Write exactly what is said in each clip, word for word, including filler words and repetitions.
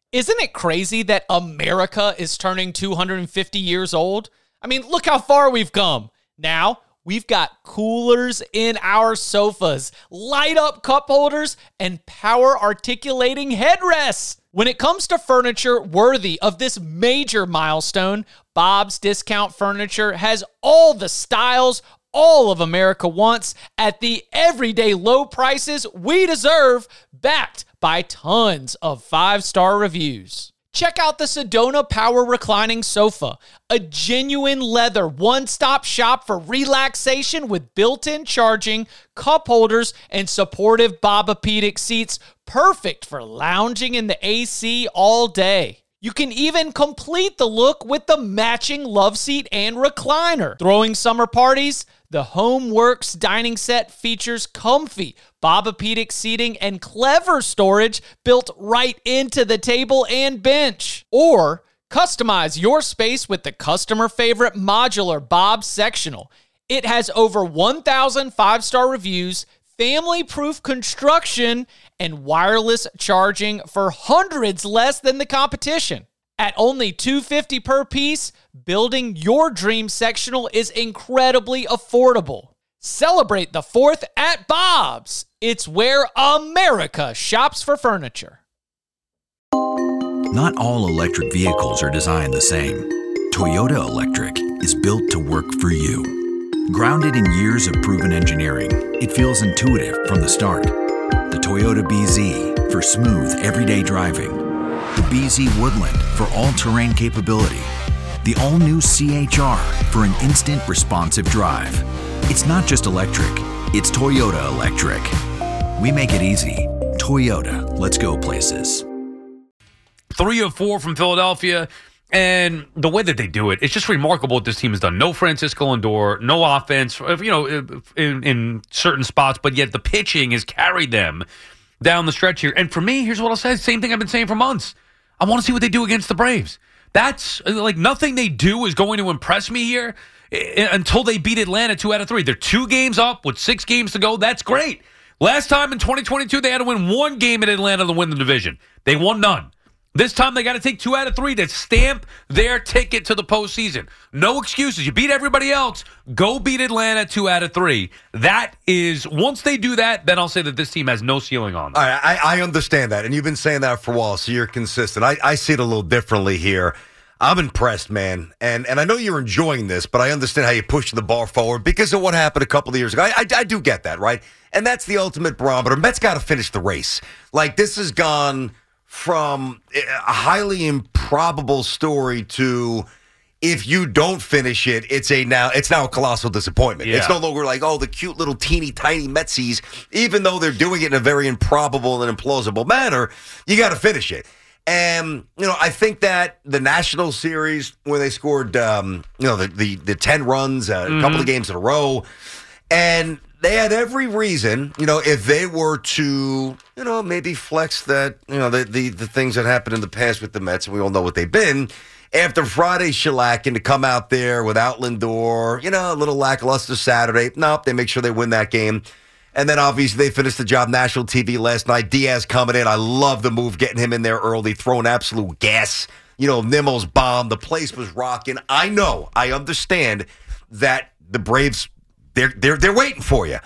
Isn't it crazy that America is turning two hundred fifty years old? I mean, look how far we've come. Now, we've got coolers in our sofas, light-up cup holders, and power-articulating headrests. When it comes to furniture worthy of this major milestone, Bob's Discount Furniture has all the styles all of America wants at the everyday low prices we deserve, backed by tons of five-star reviews. Check out the Sedona Power Reclining Sofa, a genuine leather one-stop shop for relaxation with built-in charging, cup holders, and supportive Bobapedic seats, perfect for lounging in the A C all day. You can even complete the look with the matching love seat and recliner. Throwing summer parties? The HomeWorks dining set features comfy Bobapedic seating and clever storage built right into the table and bench. Or customize your space with the customer favorite modular Bob Sectional. It has over one thousand five-star reviews, family-proof construction, and wireless charging for hundreds less than the competition. At only two hundred fifty dollars per piece, building your dream sectional is incredibly affordable. Celebrate the fourth at Bob's. It's where America shops for furniture. Not all electric vehicles are designed the same. Toyota Electric is built to work for you. Grounded in years of proven engineering, it feels intuitive from the start. The Toyota B Z for smooth, everyday driving. The B Z Woodland for all-terrain capability. The all-new C H R for an instant responsive drive. It's not just electric, it's Toyota Electric. We make it easy. Toyota, let's go places. Three of four from Philadelphia, and the way that they do it, it's just remarkable what this team has done. No Francisco Lindor, no offense, you know, in, in certain spots, but yet the pitching has carried them down the stretch here. And for me, here's what I'll say, same thing I've been saying for months. I want to see what they do against the Braves. That's, like, nothing they do is going to impress me here until they beat Atlanta two out of three. They're two games up with six games to go. That's great. Last time in twenty twenty-two, they had to win one game in Atlanta to win the division. They won none. This time, they got to take two out of three to stamp their ticket to the postseason. No excuses. You beat everybody else. Go beat Atlanta two out of three. That is, once they do that, then I'll say that this team has no ceiling on them. All right, I, I understand that, and you've been saying that for a while, so you're consistent. I, I see it a little differently here. I'm impressed, man, and and I know you're enjoying this, but I understand how you push the bar forward because of what happened a couple of years ago. I, I, I do get that, right? And that's the ultimate barometer. Mets got to finish the race. Like, this has gone from a highly improbable story to, if you don't finish it, it's a now it's now a colossal disappointment. Yeah. It's no longer like, oh, the cute little teeny tiny Metsies, even though they're doing it in a very improbable and implausible manner, you got to finish it. And, you know, I think that the National Series, where they scored, um, you know, the, the, the ten runs, uh, mm-hmm. a couple of games in a row, and they had every reason, you know, if they were to, you know, maybe flex that, you know, the, the, the things that happened in the past with the Mets, and we all know what they've been, after Friday shellacking to come out there without Lindor, you know, a little lackluster Saturday. Nope, they make sure they win that game. And then, obviously, they finished the job national T V last night. Diaz coming in. I love the move, getting him in there early, throwing absolute gas. You know, Nimmo's bomb. The place was rocking. I know. I understand that the Braves, they're they're they're waiting for you.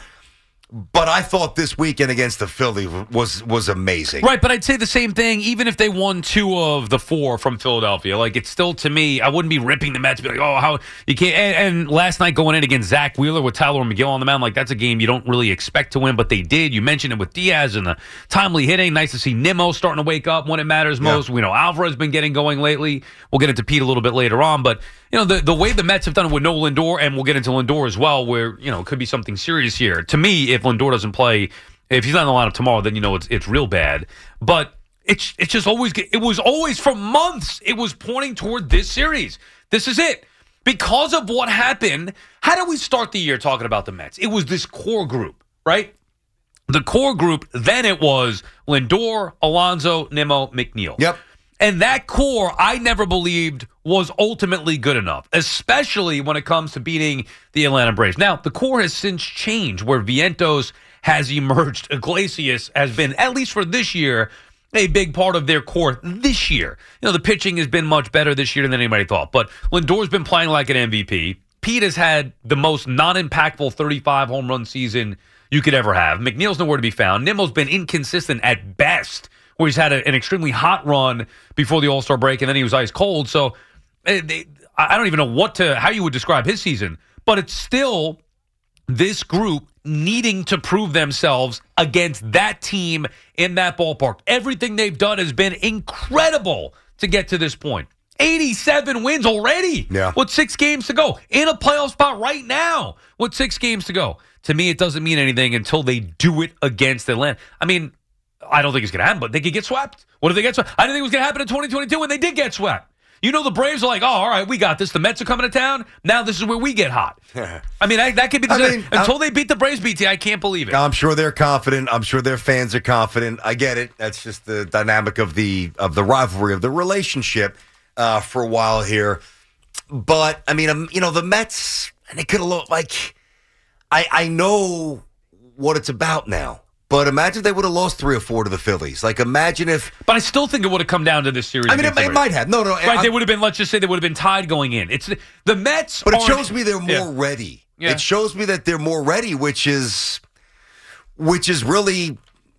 But I thought this weekend against the Phillies was was amazing. Right, but I'd say the same thing even if they won two of the four from Philadelphia. Like, it's still, to me, I wouldn't be ripping the Mets, be like, oh, how you can't. And, and last night going in against Zach Wheeler with Tyler McGill on the mound, like, that's a game you don't really expect to win, but they did. You mentioned it with Diaz and the timely hitting. Nice to see Nimmo starting to wake up when it matters most. Yeah. We know Alvarez has been getting going lately. We'll get into Pete a little bit later on, but you know, the, the way the Mets have done it with no Lindor, and we'll get into Lindor as well, where, you know, it could be something serious here. To me, if Lindor doesn't play, if he's not in the lineup tomorrow, then you know it's it's real bad. But it's it's just always, it was always for months, it was pointing toward this series. This is it. Because of what happened, how did we start the year talking about the Mets? It was this core group, right? The core group, then it was Lindor, Alonso, Nimmo, McNeil. Yep. And that core, I never believed was ultimately good enough, especially when it comes to beating the Atlanta Braves. Now, the core has since changed, where Vientos has emerged. Iglesias has been, at least for this year, a big part of their core this year. You know, the pitching has been much better this year than anybody thought, but Lindor's been playing like an M V P. Pete has had the most non-impactful thirty-five home run season you could ever have. McNeil's nowhere to be found. Nimmo's been inconsistent at best, where he's had a, an extremely hot run before the All-Star break, and then he was ice cold. So uh, they, I don't even know what to how you would describe his season, but it's still this group needing to prove themselves against that team in that ballpark. Everything they've done has been incredible to get to this point. eighty-seven wins already yeah. with six games to go. In a playoff spot right now with six games to go. To me, it doesn't mean anything until they do it against Atlanta. I mean, I don't think it's going to happen, but they could get swept. What if they get swept? I didn't think it was going to happen in twenty twenty-two when they did get swept. You know, the Braves are like, oh, all right, we got this. The Mets are coming to town. Now this is where we get hot. I mean, that, that could be the I same. mean, Until I'm, they beat the Braves, B T, I can't believe it. I'm sure they're confident. I'm sure their fans are confident. I get it. That's just the dynamic of the of the rivalry, of the relationship uh, for a while here. But, I mean, um, you know, the Mets, and they could have looked like, I, I know what it's about now. But imagine if they would have lost three or four to the Phillies. Like, imagine if... But I still think it would have come down to this series. I mean, it, it might have. No, no. Right, I, they would have been, let's just say they would have been tied going in. It's the Mets But it aren't- shows me they're more Yeah. ready. Yeah. It shows me that they're more ready, which is, which is really...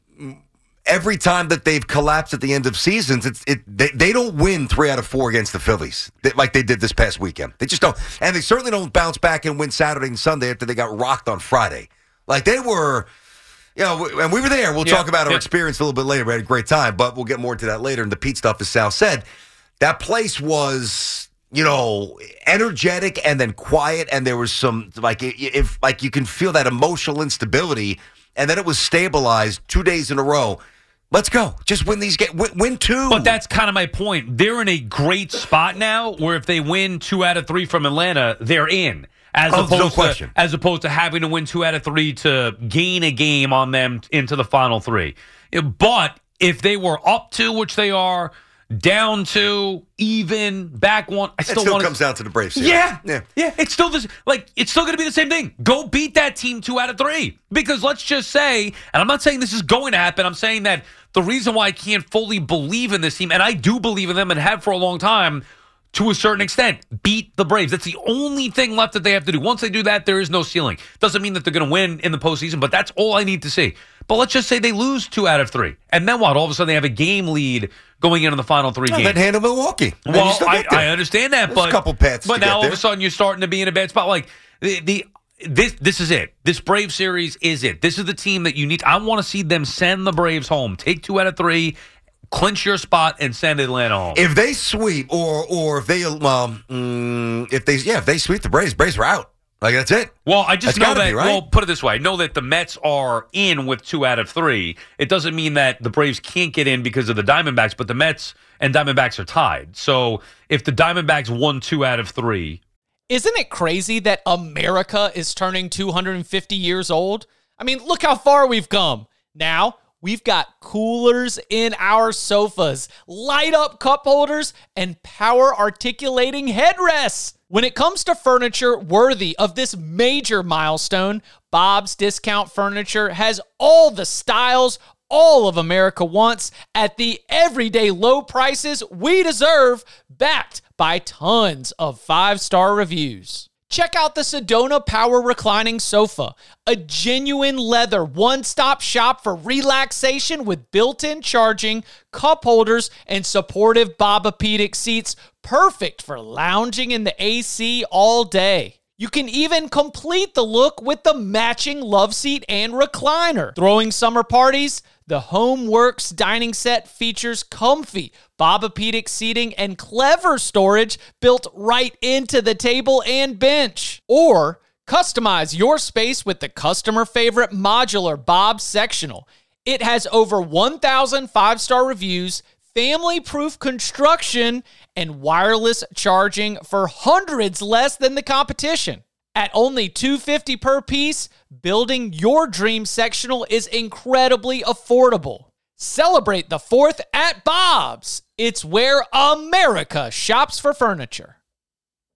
Every time that they've collapsed at the end of seasons, it's it they, they don't win three out of four against the Phillies they, like they did this past weekend. They just don't. And they certainly don't bounce back and win Saturday and Sunday after they got rocked on Friday. Like they were... You know, and we were there. We'll Yeah, talk about our yeah. experience a little bit later. We had a great time, but we'll get more into that later. And the Pete stuff, as Sal said, that place was, you know, energetic and then quiet, and there was some like if like you can feel that emotional instability, and then it was stabilized two days in a row. Let's go, just win these games, win, win two. But that's kind of my point. They're in a great spot now, where if they win two out of three from Atlanta, they're in. As Oh, opposed no to, question. as opposed to having to win two out of three to gain a game on them into the final three. But if they were up two, which they are, down two, even, back one, I it still, still want comes down to the Braves. series. Yeah, yeah. yeah. It's still this. Like it's still going to be the same thing. Go beat that team two out of three. Because let's just say, and I'm not saying this is going to happen. I'm saying that the reason why I can't fully believe in this team, and I do believe in them and have for a long time, to a certain extent, beat the Braves. That's the only thing left that they have to do. Once they do that, there is no ceiling. Doesn't mean that they're going to win in the postseason, but that's all I need to see. But let's just say they lose two out of three. And then what? All of a sudden they have a game lead going into the final three No, games. then handle Milwaukee. And you Well, still I, get there. I understand that, There's but a couple paths But to now get all there. of a sudden you're starting to be in a bad spot. Like the the this this is it. This Brave series is it. This is the team that you need. I want to see them send the Braves home. Take two out of three, clinch your spot, and send Atlanta home. If they sweep, or or if they um, mm, if they yeah if they sweep the Braves, Braves are out. Like that's it. Well, I just That's know gotta that. be, right? Well, put it this way: I know that the Mets are in with two out of three. It doesn't mean that the Braves can't get in because of the Diamondbacks, but the Mets and Diamondbacks are tied. So if the Diamondbacks won two out of three, Isn't it crazy that America is turning two hundred fifty years old? I mean, look how far we've come. Now, we've got coolers in our sofas, light up cup holders, and power articulating headrests. When it comes to furniture worthy of this major milestone, Bob's Discount Furniture has all the styles all of America wants at the everyday low prices we deserve, backed by tons of five-star reviews. Check out the Sedona Power Reclining Sofa, a genuine leather one-stop shop for relaxation with built-in charging, cup holders, and supportive Bobapedic seats, perfect for lounging in the A C all day. You can even complete the look with the matching love seat and recliner. Throwing summer parties? The HomeWorks dining set features comfy Bobapedic seating and clever storage built right into the table and bench. Or customize your space with the customer favorite modular Bob Sectional. It has over one thousand five-star reviews, family-proof construction, and wireless charging for hundreds less than the competition. At only two hundred fifty dollars per piece, building your dream sectional is incredibly affordable. Celebrate the fourth at Bob's. It's where America shops for furniture.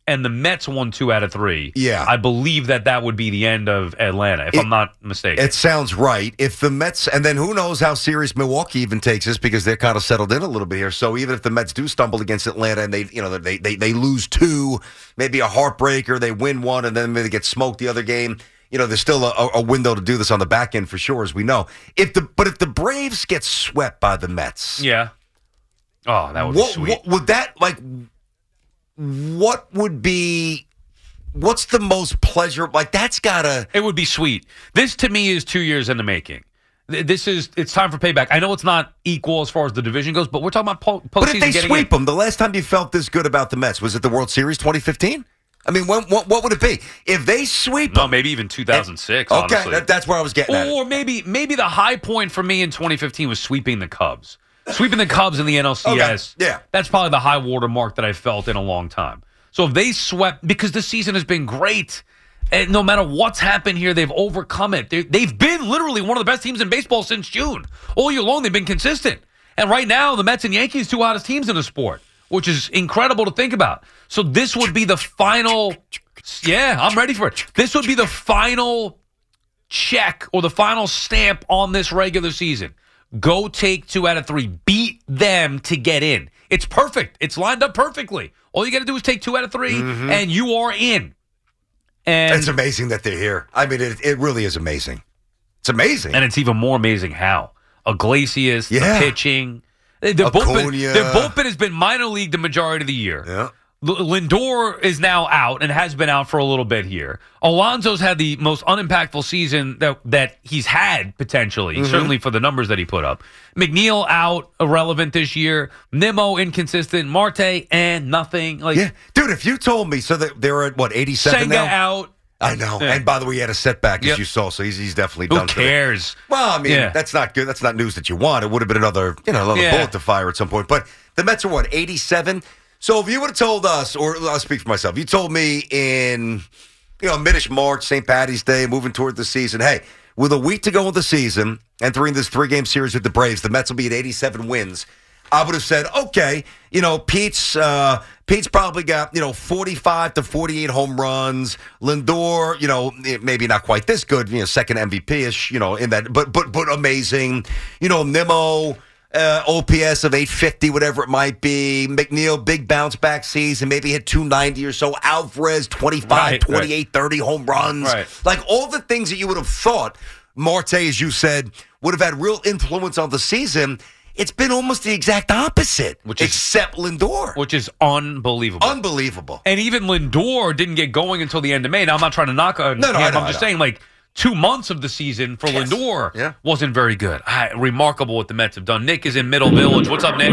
and the Mets won two out of three, Yeah. I believe that that would be the end of Atlanta, if It- I'm not mistaken. It sounds right. If the Mets, and then who knows how serious Milwaukee even takes this because they're kind of settled in a little bit here. So even if the Mets do stumble against Atlanta and they, you know, they they they lose two, maybe a heartbreaker, they win one, and then maybe they get smoked the other game. You know, there's still a, a window to do this on the back end for sure, as we know. If the but if the Braves get swept by the Mets, yeah. Oh, that would what, be sweet. what would that like? What would be? What's the most pleasure? Like that's gotta. It would be sweet. This to me is two years in the making. Th- This is it's time for payback. I know it's not equal as far as the division goes, but we're talking about po- postseason. But if they getting sweep in. them, the last time you felt this good about the Mets was it the World Series twenty fifteen? I mean, when, what what would it be if they sweep No, them? maybe even two thousand six. Okay, honestly. that, that's where I was getting at. Or maybe maybe the high point for me in twenty fifteen was sweeping the Cubs. Sweeping the Cubs in the N L C S. Okay, yeah. That's probably the high water mark that I felt in a long time. So if they swept, because the season has been great, and no matter what's happened here, they've overcome it. They, they've been literally one of the best teams in baseball since June. All year long, they've been consistent. And right now, the Mets and Yankees, two hottest teams in the sport, which is incredible to think about. So this would be the final. Yeah, I'm ready for it. This would be the final check or the final stamp on this regular season. Go take two out of three. Beat them to get in. It's perfect. It's lined up perfectly. All you got to do is take two out of three, Mm-hmm. and you are in. And It's amazing that they're here. I mean, it it really is amazing. It's amazing. and it's even more amazing how Iglesias, Yeah. the pitching, their bullpen, Acuna. their bullpen has been minor league the majority of the year. yeah. L- Lindor is now out and has been out for a little bit here. Alonso's had the most unimpactful season that that he's had potentially, Mm-hmm. certainly for the numbers that he put up. McNeil out, irrelevant this year. Nimmo inconsistent. Marte and nothing. Like Yeah. Dude, if you told me, so that they're at, what, eighty-seven Senga now? out. I know. Yeah. And by the way, he had a setback, as Yep. you saw, so he's, he's definitely Who done for the- cares? Well, I mean, Yeah. that's not good. That's not news that you want. It would have been another, you know, another Yeah. bullet to fire at some point. But the Mets are what, eighty-seven? So if you would have told us, or I'll speak for myself, you told me in, you know, mid-ish March, Saint Patty's Day, moving toward the season, hey, with a week to go in the season, entering this three-game series with the Braves, the Mets will be at eighty-seven wins. I would have said, okay, you know, Pete's uh, Pete's probably got, you know, forty-five to forty-eight home runs. Lindor, you know, maybe not quite this good, you know, second M V P-ish, you know, in that, but but but amazing. You know, Nimmo, uh, O P S of eight fifty, whatever it might be. McNeil, big bounce back season, maybe hit two ninety or so. Alvarez, twenty-five, Right, twenty-eight, thirty home runs. Right. Like all the things that you would have thought Marte, as you said, would have had real influence on the season. It's been almost the exact opposite, Which is- except Lindor. Which is unbelievable. Unbelievable. And even Lindor didn't get going until the end of May. Now, I'm not trying to knock on No, no, him. I know, I'm I just know. saying, like, two months of the season for Yes. Lindor Yeah. wasn't very good. Ah, remarkable what the Mets have done. Nick is in Middle Village. What's up, Nick?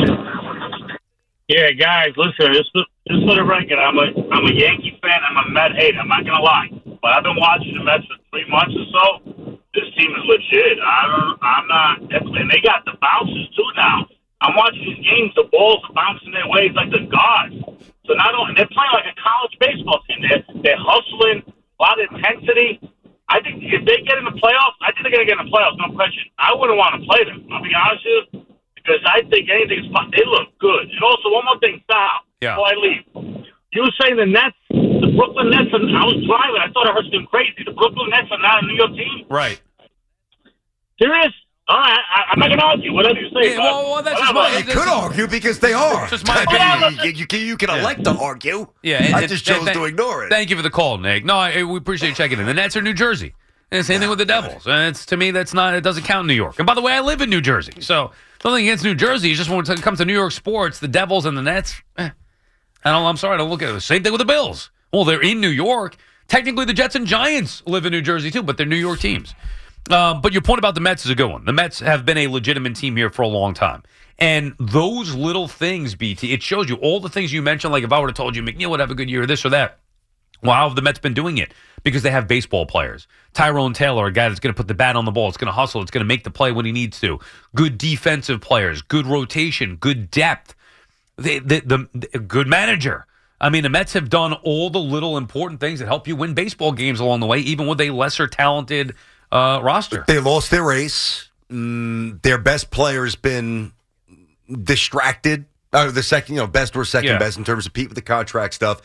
Yeah, guys, listen. Just, just for the record, I'm a I'm a Yankee fan. I'm a Met hater. I'm not gonna lie, but I've been watching the Mets for three months or so. This team is legit. I don't. I'm not. And they got the bounces too now. I'm watching these games. The balls are bouncing their ways like the guards. So not only they're playing like a college baseball team. They're they're hustling, a lot of intensity. I think if they get in the playoffs, I think they're gonna get in the playoffs. No question. I wouldn't want to play them. I'll be honest with you. Because I think anything's fun. They look good. And also, one more thing, Sal, Yeah. before I leave. You were saying the Nets, the Brooklyn Nets, and I was driving. I thought I heard something crazy. The Brooklyn Nets are not a New York team? Right. Serious? All right. I, I'm not going to argue. Whatever you say. Yeah, but well, well, that's just whatever. my- You could argue because they are. Just my I mean, opinion. you, you, can- you can elect to argue. Yeah, and- I and- just and chose thank- to ignore it. Thank you for the call, Nick. No, I, we appreciate you checking in. The Nets are New Jersey. And same thing with the Devils. And it's to me, that's not, it doesn't count in New York. And by the way, I live in New Jersey. So nothing against New Jersey. It's just when it comes to New York sports, the Devils and the Nets, eh, I don't, I'm sorry, I don't look at it. Same thing with the Bills. Well, they're in New York. Technically, the Jets and Giants live in New Jersey too, but they're New York teams. Um, but your point about the Mets is a good one. The Mets have been a legitimate team here for a long time. And those little things, B T, it shows you all the things you mentioned, like if I would have told you McNeil would have a good year, this or that. Well, how have the Mets been doing it? Because they have baseball players. Tyrone Taylor, a guy that's going to put the bat on the ball. It's going to hustle. It's going to make the play when he needs to. Good defensive players. Good rotation. Good depth. The, the, the, the good manager. I mean, the Mets have done all the little important things that help you win baseball games along the way, even with a lesser talented uh, roster. They lost their ace. Mm, their best player's been distracted. Uh, the second, you know, best or second Yeah. best in terms of Pete with the contract stuff.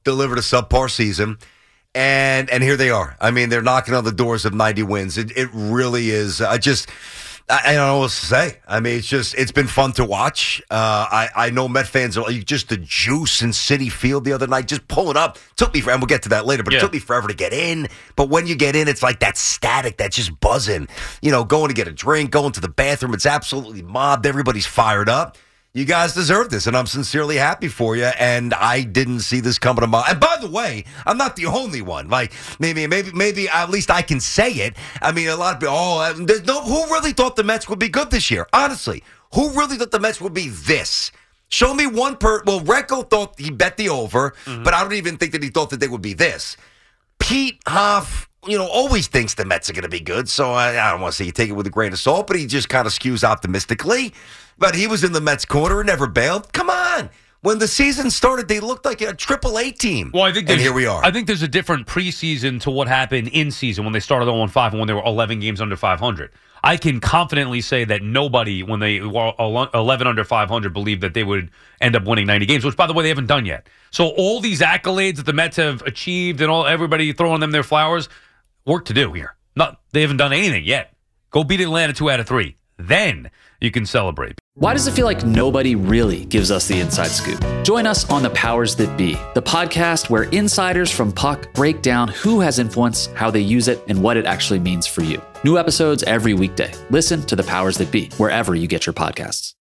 delivered a subpar season. And and here they are. I mean, they're knocking on the doors of ninety wins. It it really is. I just, I, I don't know what to say. I mean, it's just, it's been fun to watch. Uh, I, I know Met fans are like, just the juice in Citi Field the other night, just pulling up. Took me, for, and we'll get to that later, but yeah. It took me forever to get in. But when you get in, it's like that static, that's just buzzing. You know, going to get a drink, going to the bathroom. It's absolutely mobbed. Everybody's fired up. You guys deserve this, and I'm sincerely happy for you. And I didn't see this coming to mind. And by the way, I'm not the only one. Like maybe, maybe, maybe at least I can say it. I mean, a lot of people. Oh, there's no. Who really thought the Mets would be good this year? Honestly, who really thought the Mets would be this? Show me one per. Well, Recco thought he bet the over, mm-hmm. but I don't even think that he thought that they would be this. Pete Hoff, you know, always thinks the Mets are going to be good. So I, I don't want to say you take it with a grain of salt, but he just kind of skews optimistically. But he was in the Mets corner and never bailed. Come on. When the season started, they looked like a triple A team. Well, I think and here we are. I think there's a different preseason to what happened in season when they started oh and five and when they were eleven games under five hundred. I can confidently say that nobody, when they were eleven under five hundred, believed that they would end up winning ninety games, which, by the way, they haven't done yet. So all these accolades that the Mets have achieved and all everybody throwing them their flowers, work to do here. Not, they haven't done anything yet. Go beat Atlanta two out of three. Then you can celebrate. Why does it feel like nobody really gives us the inside scoop? Join us on The Powers That Be, the podcast where insiders from Puck break down who has influence, how they use it, and what it actually means for you. New episodes every weekday. Listen to The Powers That Be, wherever you get your podcasts.